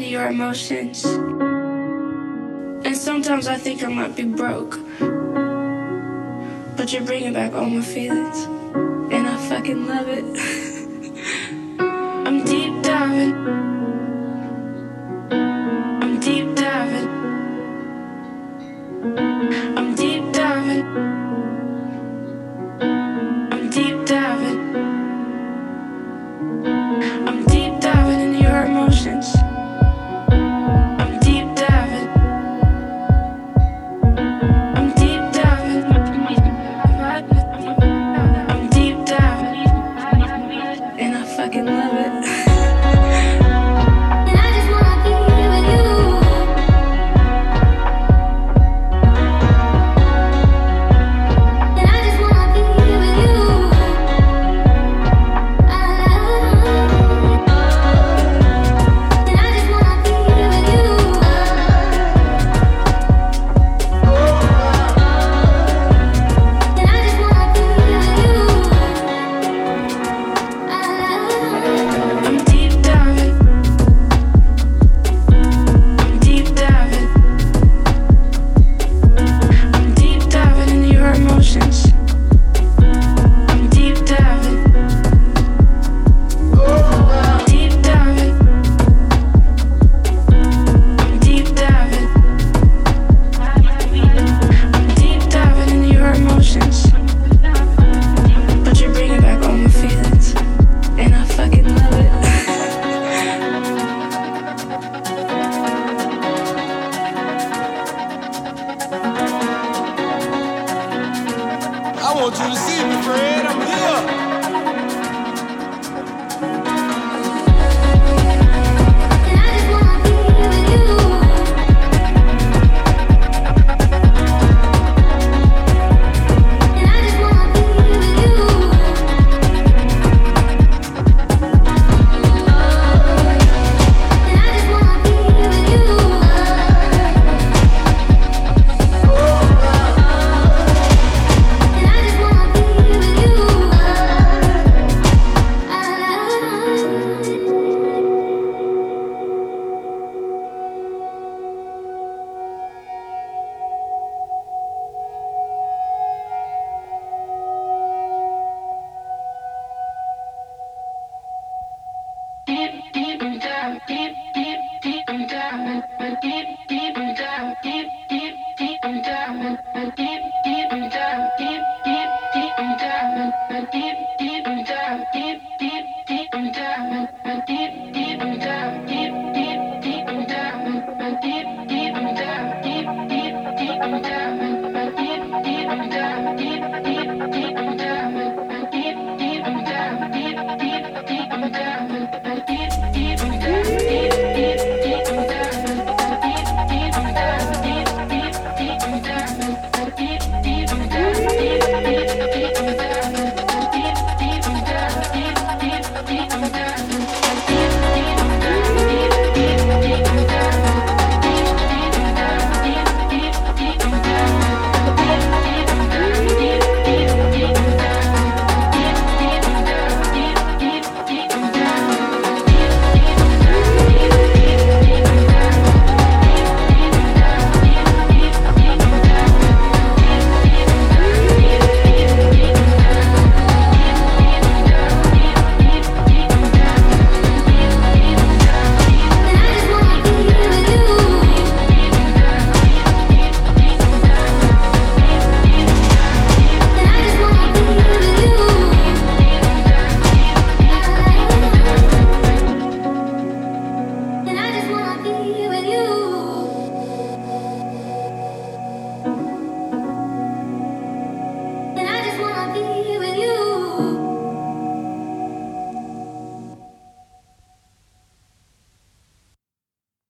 your emotions. And sometimes I think I might be broke, but you're bringing back all my feelings, and I fucking love it. I'm deep diving, I'm deep diving, I'm deep diving, I'm deep diving, I'm deep diving into your emotions. I'm deep diving, I'm deep diving, I'm deep diving, and I fucking love it. And I just wanna be with you. And I just wanna be with you. And I just wanna be with you. And I just wanna be with you. I'm deep diving, I'm deep diving, I'm deep diving into your emotions. I'm deep diving, deep diving, I'm deep diving, I'm deep diving into your emotions. But you're bringing back all my feelings, and I fucking love it. I want you to see me, Fred. I'm here. And I just wanna be with you. And I just wanna be with you. And I just wanna be with you. And I just wanna be with you. Deep, deep, I'm down. Deep, deep, deep, I'm down. Deep,